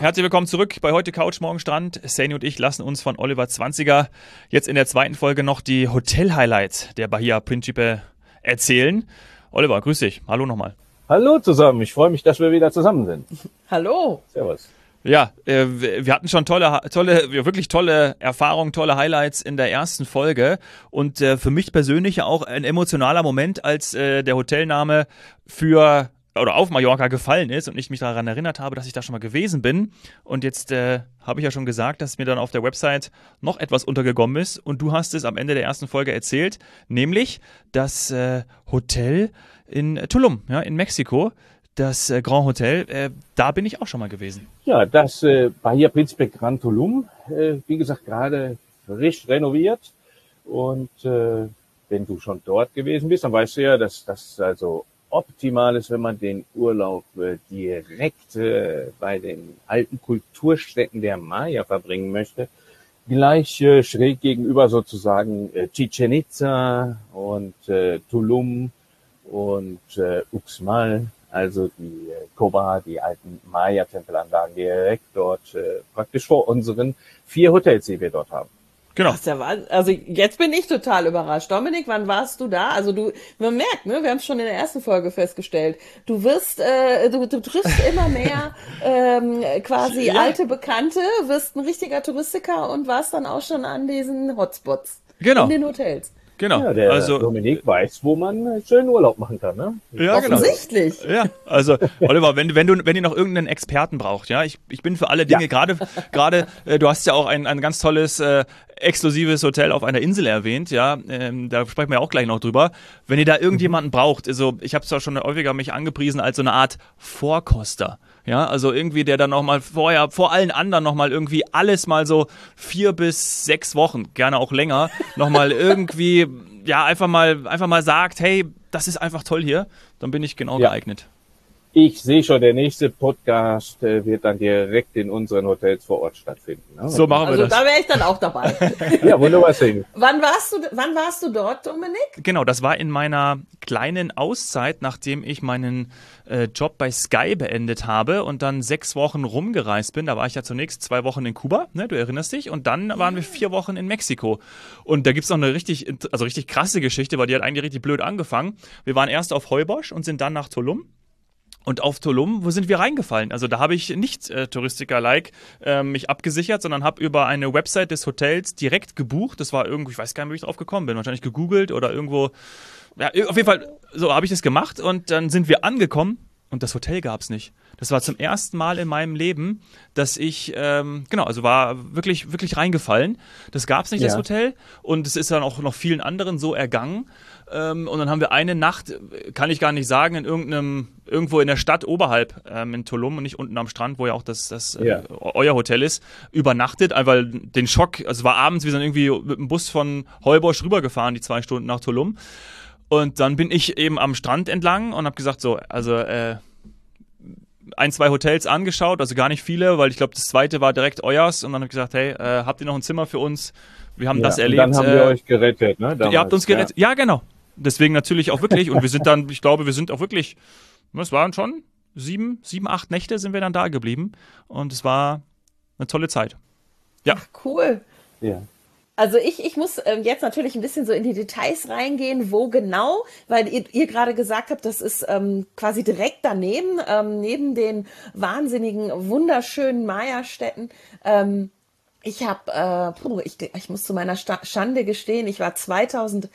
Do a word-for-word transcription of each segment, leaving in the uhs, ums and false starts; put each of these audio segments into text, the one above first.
herzlich willkommen zurück bei Heute Couch, Morgen Strand. Saini und ich lassen uns von Oliver Zwanziger jetzt in der zweiten Folge noch die Hotel-Highlights der Bahia Principe erzählen. Oliver, grüß dich. Hallo nochmal. Hallo zusammen, ich freue mich, dass wir wieder zusammen sind. Hallo. Servus. Ja, äh, wir hatten schon tolle, tolle, wirklich tolle Erfahrungen, tolle Highlights in der ersten Folge und äh, für mich persönlich auch ein emotionaler Moment, als äh, der Hotelname für oder auf Mallorca gefallen ist und ich mich daran erinnert habe, dass ich da schon mal gewesen bin. Und jetzt äh, habe ich ja schon gesagt, dass mir dann auf der Website noch etwas untergekommen ist und du hast es am Ende der ersten Folge erzählt, nämlich das äh, Hotel in Tulum, ja, in Mexiko, das äh, Grand Hotel, äh, da bin ich auch schon mal gewesen. Ja, das äh, Bahia Principe Gran Tulum, äh, wie gesagt, gerade frisch renoviert und äh, wenn du schon dort gewesen bist, dann weißt du ja, dass das also optimal ist, wenn man den Urlaub äh, direkt äh, bei den alten Kulturstätten der Maya verbringen möchte. Gleich äh, schräg gegenüber sozusagen äh, Chichen Itza und äh, Tulum und äh, Uxmal, also die äh, Coba, die alten Maya-Tempelanlagen direkt dort äh, praktisch vor unseren vier Hotels, die wir dort haben. Genau. Ach, ja, also jetzt bin ich total überrascht. Dominik, wann warst du da? Also du, man merkt, ne, wir haben es schon in der ersten Folge festgestellt. Du wirst, äh, du, du triffst immer mehr ähm, quasi Ja. alte Bekannte, wirst ein richtiger Touristiker und warst dann auch schon an diesen Hotspots Genau. in den Hotels. Genau. Ja, der also Dominik weiß, wo man äh, schön Urlaub machen kann, ne? Ja, genau. Offensichtlich. Ja, also Oliver, wenn, wenn du wenn ihr noch irgendeinen Experten braucht, ja, ich, ich bin für alle Dinge, Ja. gerade gerade äh, du hast ja auch ein, ein ganz tolles äh, exklusives Hotel auf einer Insel erwähnt, ja, ähm, da sprechen wir auch gleich noch drüber. Wenn ihr da irgendjemanden braucht, also ich habe es ja schon häufiger mich angepriesen als so eine Art Vorkoster. Ja, also irgendwie, der dann nochmal vorher, vor allen anderen nochmal irgendwie alles mal so vier bis sechs Wochen, gerne auch länger, nochmal irgendwie, ja, einfach mal, einfach mal sagt, hey, das ist einfach toll hier, dann bin ich genau Ja. geeignet. Ich sehe schon, der nächste Podcast äh, wird dann direkt in unseren Hotels vor Ort stattfinden. Ne? So machen wir Also das. da wäre ich dann auch dabei. Ja, wunderbar, Sing. Wann warst du, wann warst du dort, Dominik? Genau, das war in meiner kleinen Auszeit, nachdem ich meinen äh, Job bei Sky beendet habe und dann sechs Wochen rumgereist bin. Da war ich ja zunächst zwei Wochen in Kuba, ne, du erinnerst dich, und dann waren wir vier Wochen in Mexiko. Und da gibt's noch eine richtig, also richtig krasse Geschichte, weil die hat eigentlich richtig blöd angefangen. Wir waren erst auf Heubosch und sind dann nach Tulum. Und auf Tulum, wo sind wir reingefallen? Also da habe ich nicht äh, Touristiker-like äh, mich abgesichert, sondern habe über eine Website des Hotels direkt gebucht. Das war irgendwie, ich weiß gar nicht, wie ich drauf gekommen bin. Wahrscheinlich gegoogelt oder irgendwo. Ja, auf jeden Fall, so habe ich das gemacht. Und dann sind wir angekommen und das Hotel gab's nicht. Das war zum ersten Mal in meinem Leben, dass ich, ähm, genau, also war wirklich, wirklich reingefallen. Das gab's nicht, Ja. das Hotel. Und es ist dann auch noch vielen anderen so ergangen. Ähm, und dann haben wir eine Nacht, kann ich gar nicht sagen, in irgendeinem, irgendwo in der Stadt oberhalb ähm, in Tulum und nicht unten am Strand, wo ja auch das, das äh, Ja. euer Hotel ist, übernachtet, weil den Schock, also es war abends, wir sind irgendwie mit dem Bus von Heubosch rübergefahren, die zwei Stunden nach Tulum. Und dann bin ich eben am Strand entlang und habe gesagt, so, also äh, ein, zwei Hotels angeschaut, also gar nicht viele, weil ich glaube, das zweite war direkt euers. Und dann habe ich gesagt, hey, äh, habt ihr noch ein Zimmer für uns? Wir haben Ja, das und erlebt. dann haben wir äh, euch gerettet, ne? Damals, ihr habt uns gerettet. Ja. ja, genau. Deswegen natürlich auch wirklich. Und wir sind dann, ich glaube, wir sind auch wirklich, es waren schon sieben, sieben, acht Nächte sind wir dann da geblieben. Und es war eine tolle Zeit. Ja. Ach, cool. Ja. Also ich, ich muss ähm, jetzt natürlich ein bisschen so in die Details reingehen, wo genau, weil ihr, ihr gerade gesagt habt, das ist ähm, quasi direkt daneben, ähm, neben den wahnsinnigen, wunderschönen Maya-Städten. Ähm, ich habe, äh, puh, ich, ich muss zu meiner Sta- Schande gestehen, ich war zweitausendeins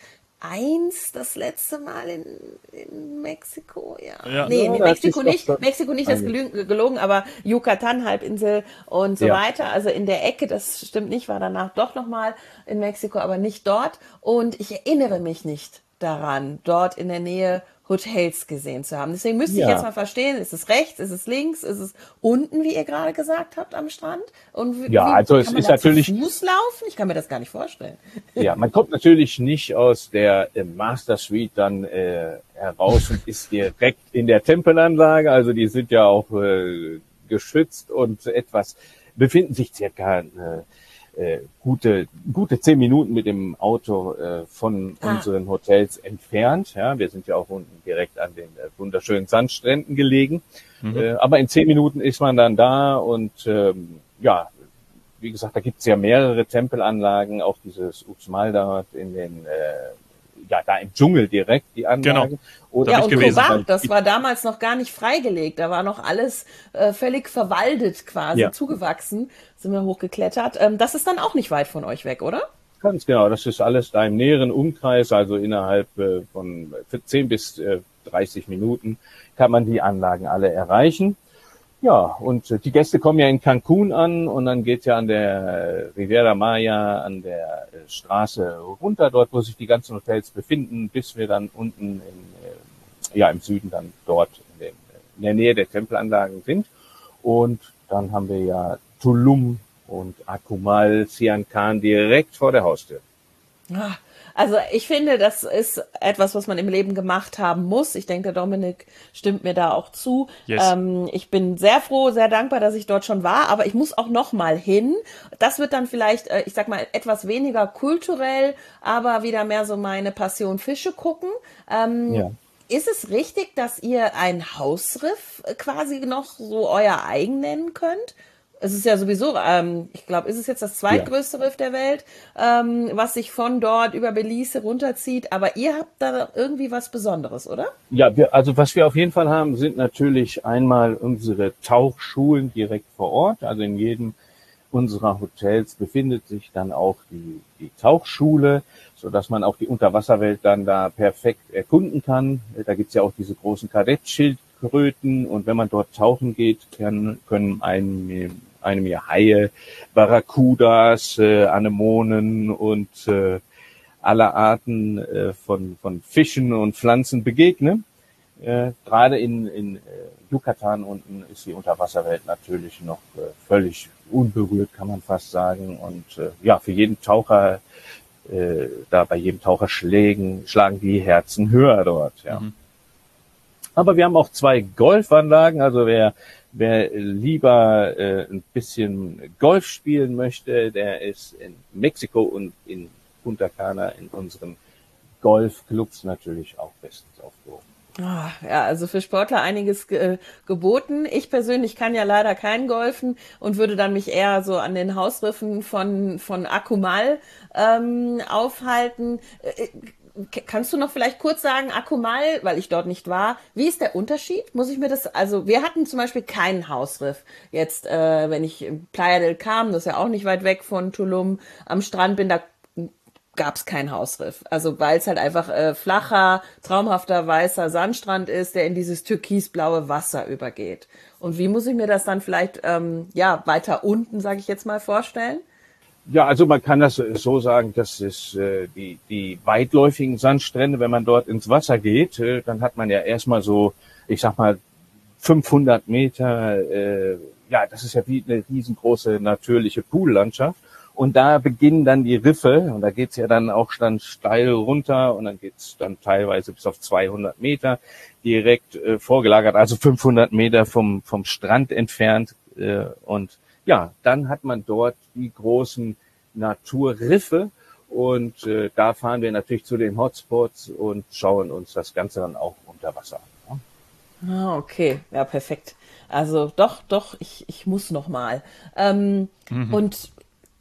das letzte Mal in, in Mexiko, ja. Ja. Nee, Ja, nee da hat Mexiko sich doch nicht, schon Mexiko nicht, das einiges. gelü- gelogen, aber Yucatan-Halbinsel und so Ja. weiter. Also in der Ecke, das stimmt nicht, war danach doch nochmal in Mexiko, aber nicht dort. Und ich erinnere mich nicht daran, dort in der Nähe Hotels gesehen zu haben. Deswegen müsste Ja. ich jetzt mal verstehen, ist es rechts, ist es links, ist es unten, wie ihr gerade gesagt habt, am Strand? Und wie, Ja, wie, also kann es man ist da natürlich- zu Fuß laufen? Ich kann mir das gar nicht vorstellen. Ja, man kommt natürlich nicht aus der äh, Master Suite dann äh, heraus und ist direkt in der Tempelanlage. Also die sind ja auch äh, geschützt und etwas, befinden sich circa äh, äh, gute gute zehn Minuten mit dem Auto äh, von Ah. unseren Hotels entfernt. Ja, wir sind ja auch unten direkt an den äh, wunderschönen Sandstränden gelegen. Mhm. Äh, aber in zehn Minuten ist man dann da und ähm, ja, wie gesagt, da gibt's ja mehrere Tempelanlagen, auch dieses Uxmal dort in den äh, ja, da im Dschungel direkt die Anlage. Oder Da Ja, bin ich und gewesen. Kobat, das war damals noch gar nicht freigelegt. Da war noch alles äh, völlig verwaldet quasi, Ja. zugewachsen. Sind wir hochgeklettert. Ähm, das ist dann auch nicht weit von euch weg, oder? Ganz genau, das ist alles da im näheren Umkreis, also innerhalb äh, von zehn bis äh, dreißig Minuten kann man die Anlagen alle erreichen. Ja, und äh, die Gäste kommen ja in Cancun an und dann geht ja an der äh, Riviera Maya, an der äh, Straße runter, dort wo sich die ganzen Hotels befinden, bis wir dann unten in, äh, ja, im Süden dann dort in, den, in der Nähe der Tempelanlagen sind. Und dann haben wir ja Tulum und Akumal, Sian Khan direkt vor der Haustür. Ah, Also ich finde, das ist etwas, was man im Leben gemacht haben muss. Ich denke, der Dominik stimmt mir da auch zu. Yes. Ähm, ich bin sehr froh, sehr dankbar, dass ich dort schon war, aber ich muss auch noch mal hin. Das wird dann vielleicht, äh, ich sag mal, etwas weniger kulturell, aber wieder mehr so meine Passion Fische gucken. Ähm, Ja. Ist es richtig, dass ihr ein Hausriff äh, quasi noch so euer eigen nennen könnt? Es ist ja sowieso, ähm, ich glaube, ist es jetzt das zweitgrößte Riff der Welt, ähm, was sich von dort über Belize runterzieht. Aber ihr habt da irgendwie was Besonderes, oder? Ja, wir, also was wir auf jeden Fall haben, sind natürlich einmal unsere Tauchschulen direkt vor Ort. Also in jedem unserer Hotels befindet sich dann auch die, die Tauchschule, so dass man auch die Unterwasserwelt dann da perfekt erkunden kann. Da gibt's ja auch diese großen Kadettschildkröten und wenn man dort tauchen geht, kann, können einem, einem ja Haie, Barracudas, äh, Anemonen und äh, aller Arten äh, von, von Fischen und Pflanzen begegnen. Äh, gerade in, in äh, Yucatan unten ist die Unterwasserwelt natürlich noch äh, völlig unberührt, kann man fast sagen. Und äh, ja, für jeden Taucher, äh, da bei jedem Taucher schlägen, schlagen die Herzen höher dort. Ja. Mhm. Aber wir haben auch zwei Golfanlagen. Also wer, wer lieber äh, ein bisschen Golf spielen möchte, der ist in Mexiko und in Punta Cana in unseren Golfclubs natürlich auch bestens aufgehoben. Ah, ja, also für Sportler einiges ge geboten. Ich persönlich kann ja leider kein Golfen und würde dann mich eher so an den Hausriffen von, von Akumal ähm, aufhalten. Äh, Kannst du noch vielleicht kurz sagen, Akumal, weil ich dort nicht war, wie ist der Unterschied? Muss ich mir das, also wir hatten zum Beispiel keinen Hausriff. Jetzt, äh, wenn ich in Playa del Carmen, das ist ja auch nicht weit weg von Tulum, am Strand bin, da gab's kein Hausriff. Also weil es halt einfach äh, flacher, traumhafter, weißer Sandstrand ist, der in dieses türkisblaue Wasser übergeht. Und wie muss ich mir das dann vielleicht ähm, ja weiter unten, sage ich jetzt mal, vorstellen? Ja, also man kann das so sagen, das ist äh, die, die weitläufigen Sandstrände, wenn man dort ins Wasser geht, äh, dann hat man ja erstmal so, ich sag mal, fünfhundert Meter, äh, ja, das ist ja wie eine riesengroße natürliche Poollandschaft. Und da beginnen dann die Riffe und da geht's ja dann auch dann steil runter und dann geht's dann teilweise bis auf zweihundert Meter direkt äh, vorgelagert, also fünfhundert Meter vom, vom Strand entfernt äh, und ja, dann hat man dort die großen Naturriffe und äh, da fahren wir natürlich zu den Hotspots und schauen uns das Ganze dann auch unter Wasser an. Ja? Ah, okay, ja, perfekt. Also doch, doch, ich, ich muss noch mal. Ähm, mhm. Und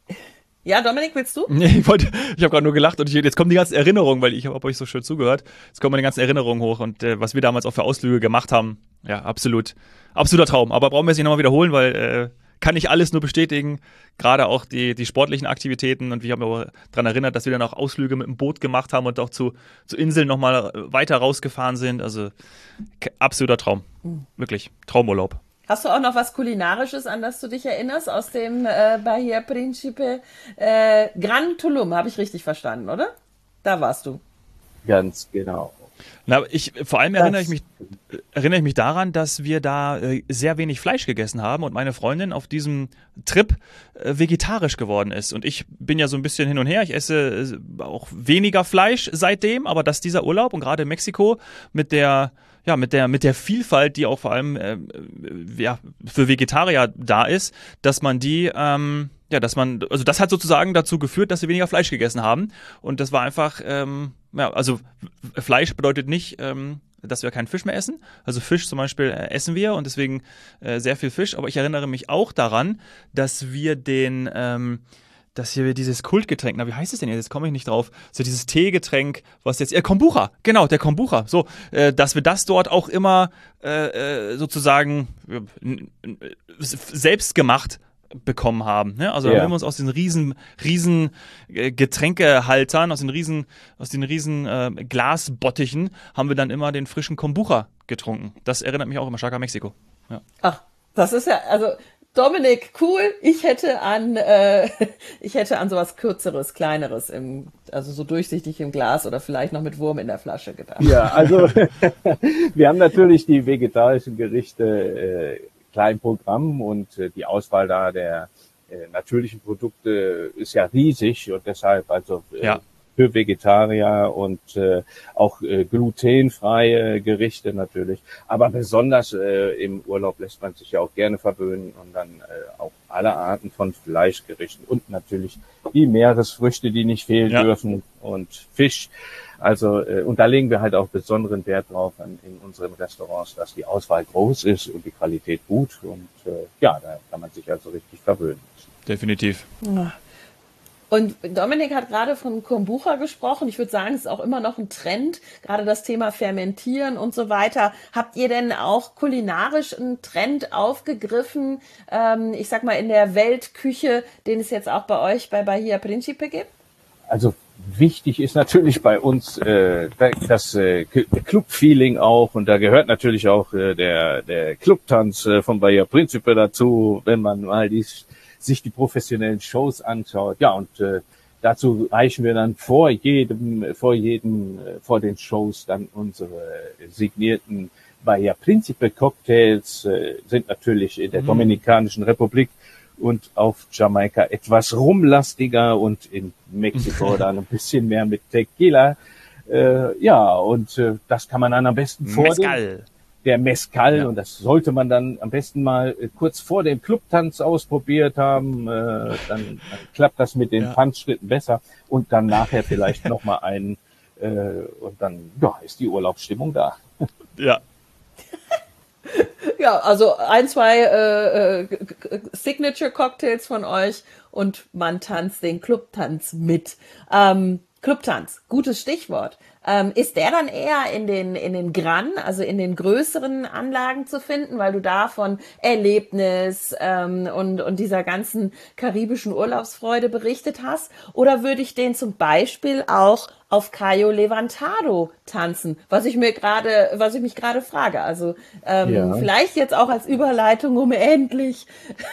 ja, Dominik, willst du? Nee, ich wollte, ich habe gerade nur gelacht und ich, jetzt kommen die ganzen Erinnerungen, weil ich habe euch so schön zugehört. Jetzt kommen meine ganzen Erinnerungen hoch und äh, was wir damals auch für Ausflüge gemacht haben, ja, absolut, absoluter Traum. Aber brauchen wir es nicht nochmal wiederholen, weil äh, kann ich alles nur bestätigen, gerade auch die, die sportlichen Aktivitäten und ich habe mich auch daran erinnert, dass wir dann auch Ausflüge mit dem Boot gemacht haben und auch zu, zu Inseln nochmal weiter rausgefahren sind. Also absoluter Traum, mhm. wirklich Traumurlaub. Hast du auch noch was Kulinarisches, an das du dich erinnerst, aus dem äh, Bahia Principe? Äh, Gran Tulum, habe ich richtig verstanden, oder? Da warst du. Ganz genau. Na, ich, vor allem erinnere ich, mich, erinnere ich mich daran, dass wir da äh, sehr wenig Fleisch gegessen haben und meine Freundin auf diesem Trip äh, vegetarisch geworden ist. Und ich bin ja so ein bisschen hin und her. Ich esse äh, auch weniger Fleisch seitdem, aber dass dieser Urlaub und gerade in Mexiko mit der, ja, mit der, mit der Vielfalt, die auch vor allem äh, ja, für Vegetarier da ist, dass man die, ähm, ja, dass man, also das hat sozusagen dazu geführt, dass wir weniger Fleisch gegessen haben. Und das war einfach, ähm, ja, also Fleisch bedeutet nicht, ähm, dass wir keinen Fisch mehr essen. Also Fisch zum Beispiel äh, essen wir und deswegen äh, sehr viel Fisch. Aber ich erinnere mich auch daran, dass wir den, ähm, dass hier dieses Kultgetränk, na wie heißt es denn jetzt? Jetzt komme ich nicht drauf. So dieses Teegetränk, was jetzt, äh, Kombucha, genau, der Kombucha. So, äh, dass wir das dort auch immer äh, sozusagen äh, selbst gemacht bekommen haben. Ne? Also Ja. haben wir uns aus den riesen, riesen äh, Getränkehaltern, aus den riesen, aus den riesen äh, Glasbottichen, haben wir dann immer den frischen Kombucha getrunken. Das erinnert mich auch immer stark an Mexiko. Ja. Ach, das ist ja, also Dominik, cool. Ich hätte an, äh, ich hätte an sowas Kürzeres, Kleineres im, also so durchsichtig im Glas oder vielleicht noch mit Wurm in der Flasche gedacht. Ja, also wir haben natürlich die vegetarischen Gerichte äh, klar im Programm und äh, die Auswahl da der äh, natürlichen Produkte ist ja riesig und deshalb also äh, Ja. für Vegetarier und äh, auch äh, glutenfreie Gerichte natürlich. Aber besonders äh, im Urlaub lässt man sich ja auch gerne verwöhnen und dann äh, auch alle Arten von Fleischgerichten und natürlich die Meeresfrüchte, die nicht fehlen Ja. dürfen und Fisch. Also äh, und da legen wir halt auch besonderen Wert drauf an, in unseren Restaurants, dass die Auswahl groß ist und die Qualität gut und äh, ja, da kann man sich also richtig verwöhnen. Definitiv. Und Dominik hat gerade von Kombucha gesprochen. Ich würde sagen, es ist auch immer noch ein Trend, gerade das Thema Fermentieren und so weiter. Habt ihr denn auch kulinarisch einen Trend aufgegriffen, ähm, ich sag mal in der Weltküche, den es jetzt auch bei euch bei Bahia Principe gibt? Also wichtig ist natürlich bei uns äh, das äh, Club-Feeling auch und da gehört natürlich auch äh, der der Clubtanz äh, von Bahia Principe dazu, wenn man mal die, sich die professionellen Shows anschaut. Ja, und äh, dazu reichen wir dann vor jedem, vor jedem, äh, vor den Shows dann unsere signierten Bahia Principe Cocktails, äh, sind natürlich in der Mhm. Dominikanischen Republik und auf Jamaika etwas rumlastiger und in Mexiko dann ein bisschen mehr mit Tequila. Äh, ja, und äh, das kann man dann am besten vor dem, Mezcal. der Mezcal, Ja. und das sollte man dann am besten mal äh, kurz vor dem Clubtanz ausprobiert haben. Äh, dann, dann klappt das mit den Ja. Tanzschritten besser und dann nachher vielleicht nochmal einen äh, und dann ja, ist die Urlaubsstimmung da. Ja. Ja, also ein, zwei äh, äh, Signature-Cocktails von euch und man tanzt den Clubtanz mit. Ähm, Clubtanz, gutes Stichwort. Ähm, ist der dann eher in den, in den Gran, also in den größeren Anlagen zu finden, weil du da von Erlebnis ähm, und, und dieser ganzen karibischen Urlaubsfreude berichtet hast? Oder würde ich den zum Beispiel auch auf Cayo Levantado tanzen, was ich mir gerade, was ich mich gerade frage. Also ähm, Ja. vielleicht jetzt auch als Überleitung, um endlich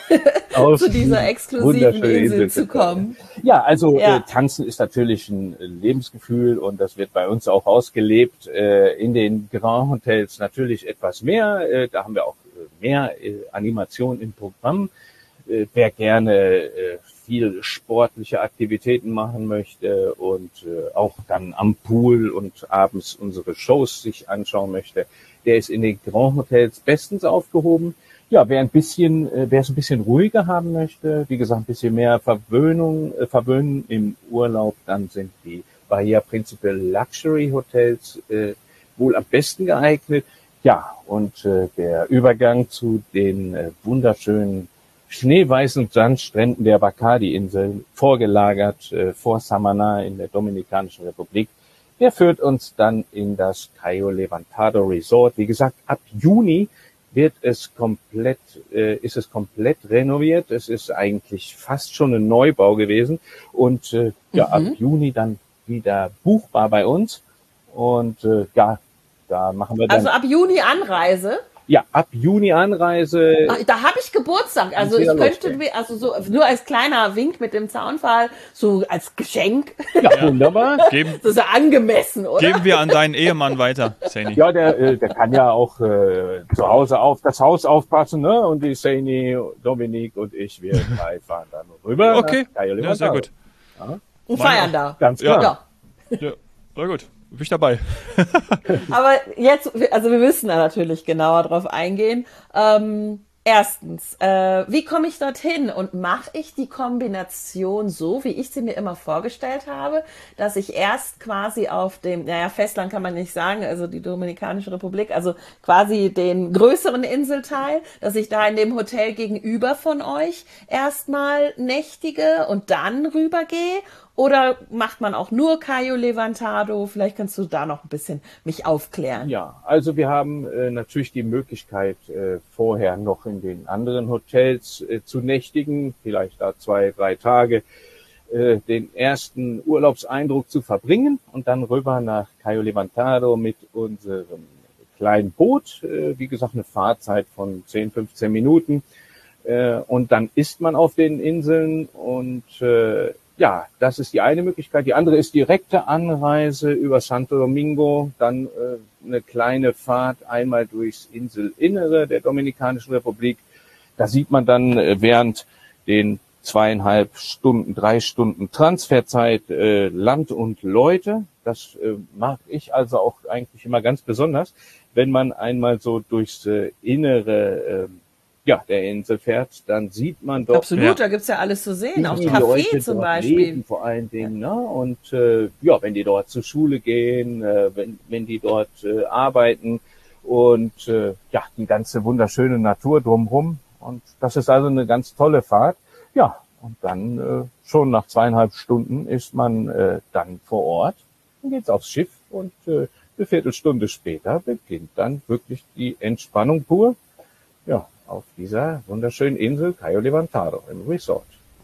Aus zu dieser exklusiven wunderschöne Insel Insel zu zu kommen. kommen. Ja, also Ja. Äh, Tanzen ist natürlich ein äh, Lebensgefühl und das wird bei uns auch ausgelebt. Äh, in den Grand Hotels natürlich etwas mehr. Äh, da haben wir auch äh, mehr äh, Animation im Programm. Äh, wer gerne äh, viel sportliche Aktivitäten machen möchte und äh, auch dann am Pool und abends unsere Shows sich anschauen möchte, der ist in den Grand Hotels bestens aufgehoben. Ja, wer ein bisschen, äh, wer es ein bisschen ruhiger haben möchte, wie gesagt, ein bisschen mehr Verwöhnung, äh, Verwöhnen im Urlaub, dann sind die Bahia Principe Luxury Hotels äh, wohl am besten geeignet. Ja, und äh, der Übergang zu den äh, wunderschönen schneeweißen Sandstränden der Bacardi-Insel, vorgelagert äh, vor Samaná in der Dominikanischen Republik, der führt uns dann in das Cayo Levantado Resort. Wie gesagt, ab Juni wird es komplett, äh, ist es komplett renoviert. Es ist eigentlich fast schon ein Neubau gewesen und äh, ja, ab Juni dann wieder buchbar bei uns. Und äh, ja, da machen wir dann Also ab Juni Anreise. ja ab Juni Anreise. Ach, da habe ich Geburtstag. Also ich wieder könnte losgehen. mir, also so nur als kleiner Wink mit dem Zaunpfahl, so als Geschenk. Ja, wunderbar. Geben, Das ist ja angemessen, oder? geben wir an deinen Ehemann weiter, Saini. Ja, der, äh, der kann ja auch äh, zu Hause auf das Haus aufpassen, ne? Und die Saini, Dominik und ich, wir drei fahren dann rüber. Okay, nach Cayo ja, sehr Levantado. gut. Und feiern da. Ganz klar. Ja. Ja, sehr gut. bin ich dabei. Aber jetzt, also wir müssen da natürlich genauer drauf eingehen. Ähm, erstens, äh, wie komme ich dorthin und mache ich die Kombination so, wie ich sie mir immer vorgestellt habe, dass ich erst quasi auf dem, naja, Festland kann man nicht sagen, also die Dominikanische Republik, also quasi den größeren Inselteil, dass ich da in dem Hotel gegenüber von euch erstmal nächtige und dann rübergehe? Oder macht man auch nur Cayo Levantado? Vielleicht kannst du da noch ein bisschen mich aufklären. Ja, also wir haben äh, natürlich die Möglichkeit, äh, vorher noch in den anderen Hotels äh, zu nächtigen, vielleicht da zwei, drei Tage, äh, den ersten Urlaubseindruck zu verbringen und dann rüber nach Cayo Levantado mit unserem kleinen Boot. Äh, wie gesagt, eine Fahrzeit von zehn, fünfzehn Minuten. Äh, und dann ist man auf den Inseln und äh, ja, das ist die eine Möglichkeit. Die andere ist direkte Anreise über Santo Domingo, dann äh, eine kleine Fahrt einmal durchs Inselinnere der Dominikanischen Republik. Da sieht man dann äh, während den zweieinhalb Stunden, drei Stunden Transferzeit äh, Land und Leute. Das äh, mag ich also auch eigentlich immer ganz besonders, wenn man einmal so durchs äh, Innere äh, ja, der Insel fährt, dann sieht man doch. Absolut, ja. Da gibt's ja alles zu sehen, auch die Café Leute zum dort Beispiel. Leben, vor allen Dingen, ja. Ne? Und äh, ja, wenn die dort zur Schule gehen, äh, wenn, wenn die dort äh, arbeiten und äh, ja, die ganze wunderschöne Natur drumherum. Und das ist also eine ganz tolle Fahrt. Ja, und dann äh, schon nach zweieinhalb Stunden ist man äh, dann vor Ort. Dann geht's aufs Schiff und äh, eine Viertelstunde später beginnt dann wirklich die Entspannung pur. Ja, auf dieser wunderschönen Insel Cayo Levantado im Resort.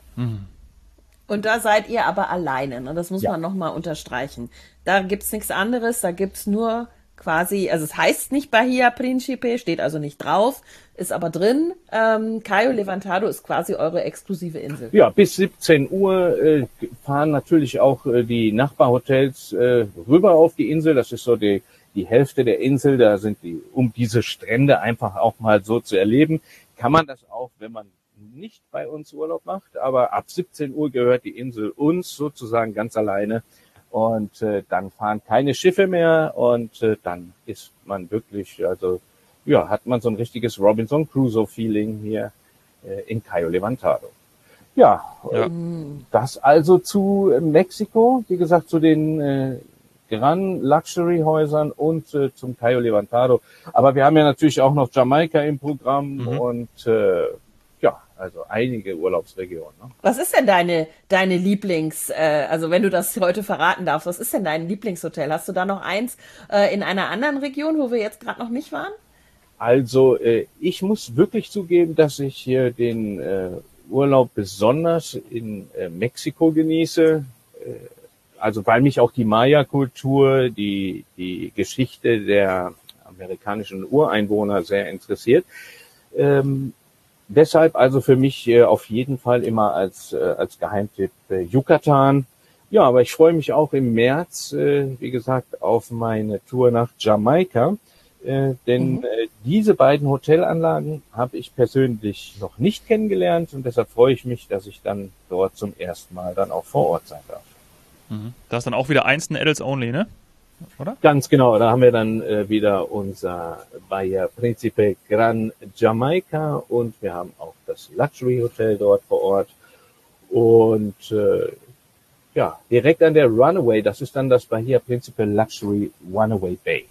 Und da seid ihr aber alleine, ne? Das muss Ja. man nochmal unterstreichen. Da gibt's nichts anderes, da gibt's nur quasi, also es heißt nicht Bahia Principe, steht also nicht drauf, ist aber drin. Ähm, Cayo Levantado ist quasi eure exklusive Insel. Ja, bis siebzehn Uhr äh, fahren natürlich auch äh, die Nachbarhotels äh, rüber auf die Insel. Das ist so die die Hälfte der Insel. Da sind die, um diese Strände einfach auch mal so zu erleben, kann man das auch, wenn man nicht bei uns Urlaub macht. Aber ab siebzehn Uhr gehört die Insel uns sozusagen ganz alleine. Und äh, dann fahren keine Schiffe mehr und äh, dann ist man wirklich, also ja, hat man so ein richtiges Robinson Crusoe-Feeling hier äh, in Cayo Levantado. Ja, Ja. äh, das also zu äh, Mexiko, wie gesagt, zu den äh, Gran Luxury Häusern und äh, zum Cayo Levantado. Aber wir haben ja natürlich auch noch Jamaika im Programm Mhm. und äh, ja, also einige Urlaubsregionen. Ne? Was ist denn deine, deine Lieblings, äh, also wenn du das heute verraten darfst, was ist denn dein Lieblingshotel? Hast du da noch eins äh, in einer anderen Region, wo wir jetzt gerade noch nicht waren? Also äh, ich muss wirklich zugeben, dass ich hier den äh, Urlaub besonders in äh, Mexiko genieße. Äh, also weil mich auch die Maya-Kultur, die die Geschichte der amerikanischen Ureinwohner sehr interessiert. Ähm, deshalb also für mich äh, auf jeden Fall immer als äh, als Geheimtipp äh, Yucatan. Ja, aber ich freue mich auch im März, äh, wie gesagt, auf meine Tour nach Jamaika. Äh, denn Mhm. äh, diese beiden Hotelanlagen habe ich persönlich noch nicht kennengelernt und deshalb freue ich mich, dass ich dann dort zum ersten Mal dann auch vor Ort sein darf. Mhm. Da ist dann auch wieder einzelne Adults only, ne? Oder? Ganz genau, da haben wir dann äh, wieder unser Bahia Principe Gran Jamaika und wir haben auch das Luxury Hotel dort vor Ort und äh, ja, direkt an der Runaway, das ist dann das Bahia Principe Luxury Runaway Bay.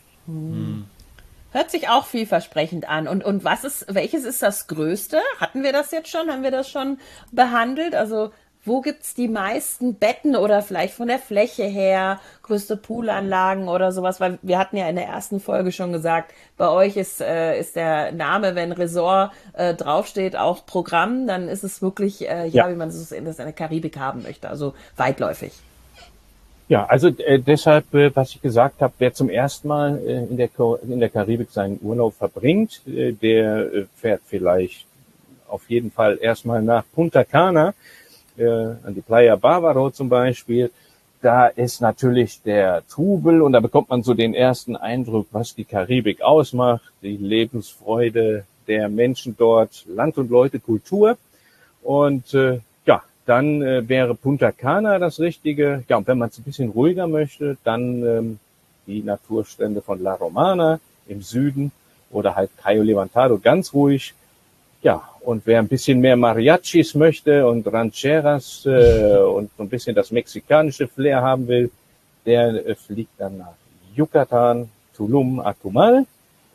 Hört sich auch vielversprechend an. Und, und was ist, welches ist das Größte? Hatten wir das jetzt schon? Haben wir das schon behandelt? Also, wo gibt's die meisten Betten oder vielleicht von der Fläche her, größte Poolanlagen oder sowas? Weil wir hatten ja in der ersten Folge schon gesagt, bei euch ist, äh, ist der Name, wenn Resort äh, draufsteht, auch Programm, dann ist es wirklich, äh, ja, Ja. wie man es in, das in der Karibik haben möchte, also weitläufig. Ja, also äh, deshalb, äh, was ich gesagt habe, wer zum ersten Mal äh, in der Ko- in der Karibik seinen Urlaub verbringt, äh, der äh, fährt vielleicht auf jeden Fall erstmal nach Punta Cana, äh, an die Playa Bávaro zum Beispiel. Da ist natürlich der Trubel und da bekommt man so den ersten Eindruck, was die Karibik ausmacht, die Lebensfreude der Menschen dort, Land und Leute, Kultur. Und äh, ja, dann äh, wäre Punta Cana das Richtige. Ja, und wenn man es ein bisschen ruhiger möchte, dann ähm, die Naturstrände von La Romana im Süden oder halt Cayo Levantado ganz ruhig. Ja, und wer ein bisschen mehr Mariachis möchte und Rancheras äh, und so ein bisschen das mexikanische Flair haben will, der äh, fliegt dann nach Yucatan, Tulum, Akumal.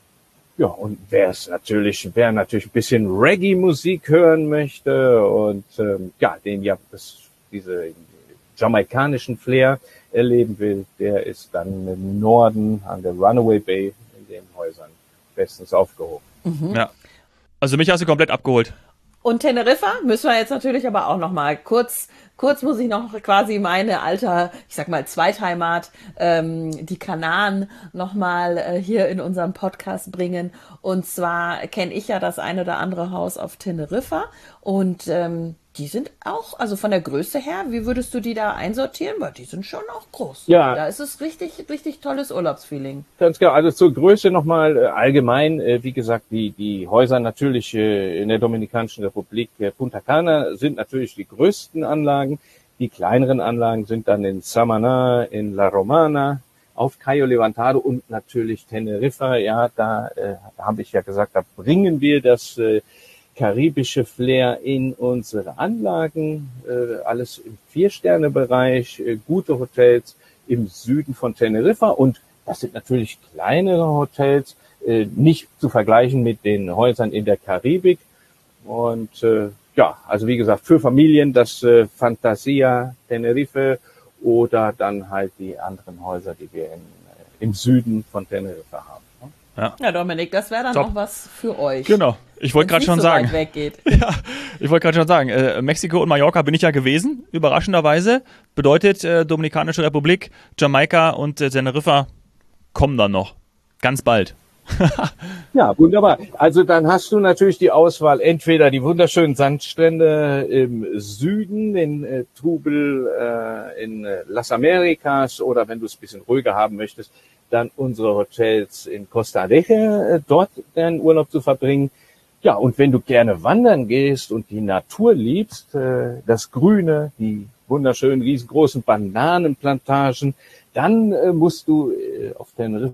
Ja, und wer es natürlich, wer natürlich ein bisschen Reggae-Musik hören möchte und ähm, ja, den ja das, diese jamaikanischen Flair erleben will, der ist dann im Norden an der Runaway Bay in den Häusern bestens aufgehoben. Mhm. Ja. Also mich hast du komplett abgeholt. Und Teneriffa müssen wir jetzt natürlich aber auch noch mal kurz, kurz muss ich noch quasi meine alte, ich sag mal Zweitheimat, ähm, die Kanaren noch mal äh, hier in unserem Podcast bringen. Und zwar kenne ich ja das ein oder andere Haus auf Teneriffa und ähm, die sind auch, also von der Größe her, wie würdest du die da einsortieren? Weil die sind schon auch groß. Ja. Da ist es richtig, richtig tolles Urlaubsfeeling. Ganz genau. Also zur Größe nochmal äh, allgemein, äh, wie gesagt, die, die Häuser natürlich äh, in der Dominikanischen Republik äh, Punta Cana sind natürlich die größten Anlagen. Die kleineren Anlagen sind dann in Samaná, in La Romana, auf Cayo Levantado und natürlich Teneriffa. Ja, da äh, habe ich ja gesagt, da bringen wir das äh, karibische Flair in unsere Anlagen, äh, alles im Vier-Sterne-Bereich, äh, gute Hotels im Süden von Teneriffa und das sind natürlich kleinere Hotels, äh, nicht zu vergleichen mit den Häusern in der Karibik und äh, ja, also wie gesagt, für Familien das äh, Fantasia Tenerife oder dann halt die anderen Häuser, die wir in, äh, im Süden von Teneriffa haben. Ja. ja, Dominik, das wäre dann Top. Auch was für euch. Genau, ich wollte gerade schon so sagen. Weit weggeht. Ja, ich wollte gerade schon sagen, äh, Mexiko und Mallorca bin ich ja gewesen, überraschenderweise. Bedeutet, äh, Dominikanische Republik, Jamaika und äh, Teneriffa kommen dann noch. Ganz bald. Ja, wunderbar. Also dann hast du natürlich die Auswahl, entweder die wunderschönen Sandstrände im Süden, in äh, Trubel, äh, in äh, Las Americas oder wenn du es ein bisschen ruhiger haben möchtest, dann unsere Hotels in Costa Rica, äh, dort deinen Urlaub zu verbringen. Ja, und wenn du gerne wandern gehst und die Natur liebst, äh, das Grüne, die wunderschönen riesengroßen Bananenplantagen, dann äh, musst du äh, auf Teneriffa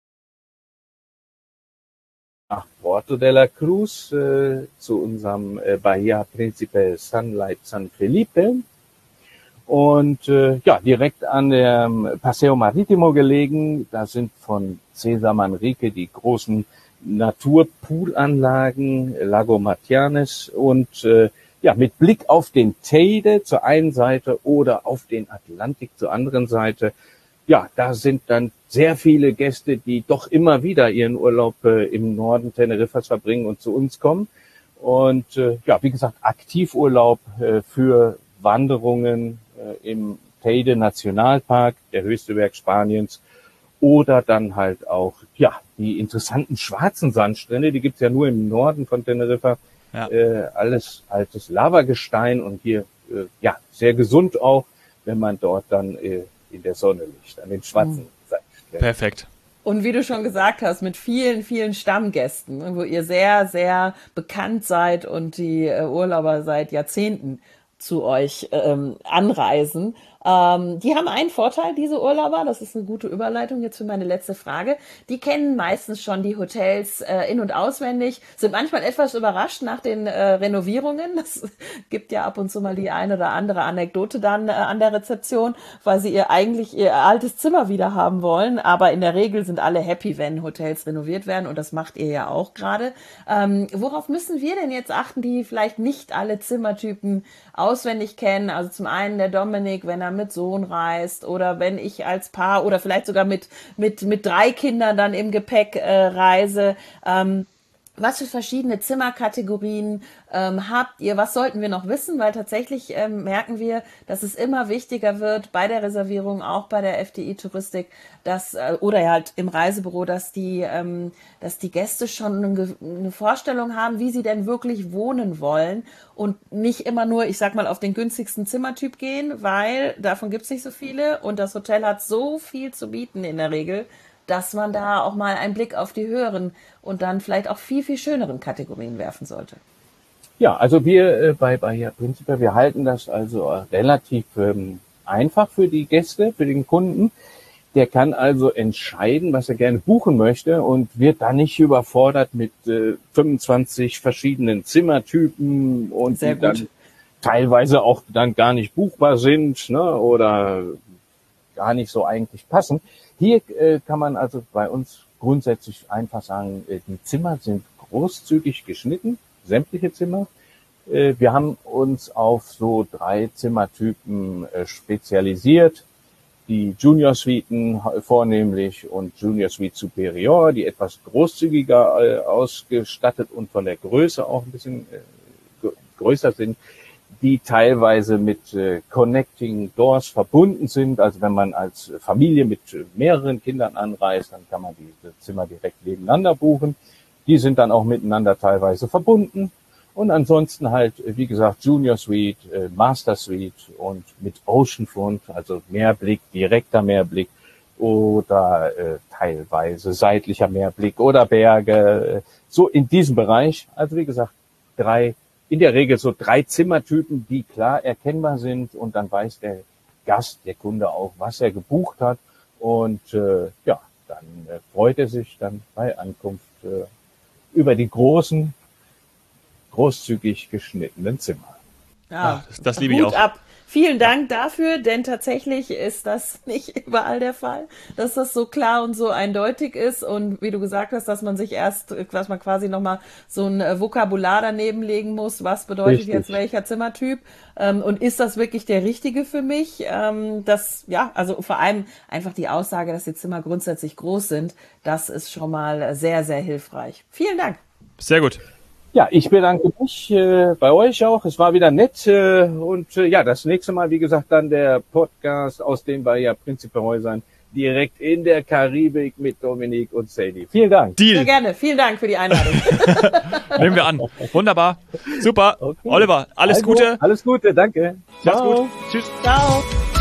nach Puerto de la Cruz äh, zu unserem äh, Bahia Príncipe Sunlight San Felipe und äh, ja, direkt an dem Paseo Marítimo gelegen. Da sind von Cesar Manrique die großen Naturpoolanlagen, Lago Matianes und äh, ja, mit Blick auf den Teide zur einen Seite oder auf den Atlantik zur anderen Seite. Ja, da sind dann sehr viele Gäste, die doch immer wieder ihren Urlaub äh, im Norden Teneriffas verbringen und zu uns kommen. Und äh, ja, wie gesagt, Aktivurlaub äh, für Wanderungen äh, im Teide Nationalpark, der höchste Berg Spaniens, oder dann halt auch ja die interessanten schwarzen Sandstrände, die gibt's ja nur im Norden von Teneriffa. Ja. Äh, alles altes Lavagestein und hier äh, ja sehr gesund auch, wenn man dort dann äh, in der Sonne liegt, an den schwarzen Sandstränden. Perfekt. Und wie du schon gesagt hast, mit vielen, vielen Stammgästen, wo ihr sehr, sehr bekannt seid und die äh, Urlauber seit Jahrzehnten zu euch ähm, anreisen. Ähm, die haben einen Vorteil, diese Urlauber, das ist eine gute Überleitung jetzt für meine letzte Frage, die kennen meistens schon die Hotels äh, in- und auswendig, sind manchmal etwas überrascht nach den äh, Renovierungen. Das gibt ja ab und zu mal die eine oder andere Anekdote dann äh, an der Rezeption, weil sie ihr eigentlich ihr altes Zimmer wieder haben wollen, aber in der Regel sind alle happy, wenn Hotels renoviert werden und das macht ihr ja auch gerade. Ähm, worauf müssen wir denn jetzt achten, die vielleicht nicht alle Zimmertypen auswendig kennen? Also zum einen der Dominik, wenn er mit Sohn reist oder wenn ich als Paar oder vielleicht sogar mit mit mit drei Kindern dann im Gepäck äh, reise. Ähm, was für verschiedene Zimmerkategorien ähm, habt ihr? Was sollten wir noch wissen? Weil tatsächlich ähm, merken wir, dass es immer wichtiger wird bei der Reservierung, auch bei der F D I-Touristik, dass äh, oder ja halt im Reisebüro, dass die, ähm, dass die Gäste schon eine, eine Vorstellung haben, wie sie denn wirklich wohnen wollen und nicht immer nur, ich sag mal, auf den günstigsten Zimmertyp gehen, weil davon gibt's nicht so viele und das Hotel hat so viel zu bieten in der Regel, dass man da auch mal einen Blick auf die höheren und dann vielleicht auch viel, viel schöneren Kategorien werfen sollte. Ja, also wir äh, bei Bahia Príncipe, wir halten das also äh, relativ ähm, einfach für die Gäste, für den Kunden. Der kann also entscheiden, was er gerne buchen möchte und wird dann nicht überfordert mit äh, fünfundzwanzig verschiedenen Zimmertypen und Sehr die gut. dann teilweise auch dann gar nicht buchbar sind, ne, oder gar nicht so eigentlich passen. Hier äh, kann man also bei uns grundsätzlich einfach sagen, äh, die Zimmer sind großzügig geschnitten, sämtliche Zimmer. Äh, wir haben uns auf so drei Zimmertypen äh, spezialisiert. Die Junior Suiten vornehmlich und Junior Suite Superior, die etwas großzügiger äh, ausgestattet und von der Größe auch ein bisschen äh, größer sind, die teilweise mit äh, Connecting Doors verbunden sind. Also wenn man als Familie mit äh, mehreren Kindern anreist, dann kann man diese Zimmer direkt nebeneinander buchen. Die sind dann auch miteinander teilweise verbunden. Und ansonsten halt, wie gesagt, Junior Suite, äh, Master Suite und mit Oceanfront, also Meerblick, direkter Meerblick oder äh, teilweise seitlicher Meerblick oder Berge, äh, so in diesem Bereich. Also wie gesagt, drei, in der Regel so drei Zimmertypen, die klar erkennbar sind und dann weiß der Gast, der Kunde auch, was er gebucht hat und äh, ja, dann äh, freut er sich dann bei Ankunft äh, über die großen, großzügig geschnittenen Zimmer. Ja, Ah, das- das liebe ich Hut auch. ab. Vielen Dank dafür, denn tatsächlich ist das nicht überall der Fall, dass das so klar und so eindeutig ist und wie du gesagt hast, dass man sich erst, dass man quasi nochmal so ein äh, Vokabular daneben legen muss, was bedeutet Richtig. jetzt welcher Zimmertyp ähm, und ist das wirklich der richtige für mich? Ähm, das, ja, also vor allem einfach die Aussage, dass die Zimmer grundsätzlich groß sind, das ist schon mal sehr, sehr hilfreich. Vielen Dank. Sehr gut. Ja, ich bedanke mich äh, bei euch auch. Es war wieder nett. Äh, und äh, ja, das nächste Mal, wie gesagt, dann der Podcast aus den Bahia Principe Häusern direkt in der Karibik mit Dominik und Sadie. Vielen Dank. Sehr Deal. gerne. Vielen Dank für die Einladung. Nehmen wir an. Wunderbar. Super. Okay. Oliver, alles Also, Gute. Alles Gute, danke. Mach's gut. Tschüss. Ciao.